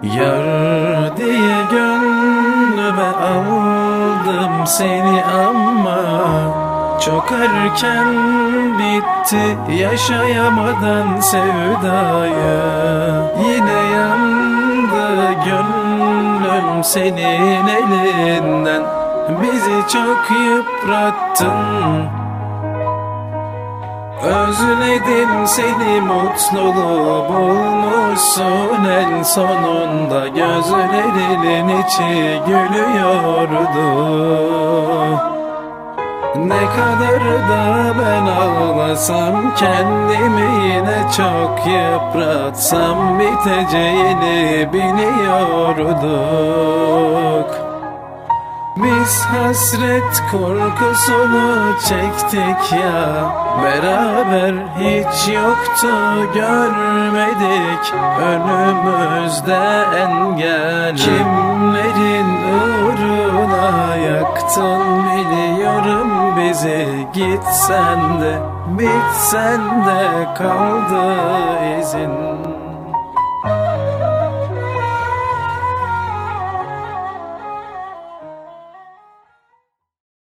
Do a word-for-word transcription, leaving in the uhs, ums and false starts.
Yar diye gönlüme aldım seni ama çok erken bitti yaşayamadan sevdayı. Yine yandı gönlüm senin elinden, bizi çok yıprattın. Özledim seni, mutluluğu bulmuşsun en sonunda. Gözlerinin içi gülüyordu. Ne kadar da ben ağlasam, kendimi yine çok yıpratsam, biteceğini biliyorduk. Biz hasret korkusunu çektik ya beraber, hiç yoktu görmedik önümüzde engel. Kimlerin uğruna yaktın biliyorum bizi, gitsen de bitsen de kaldı izin.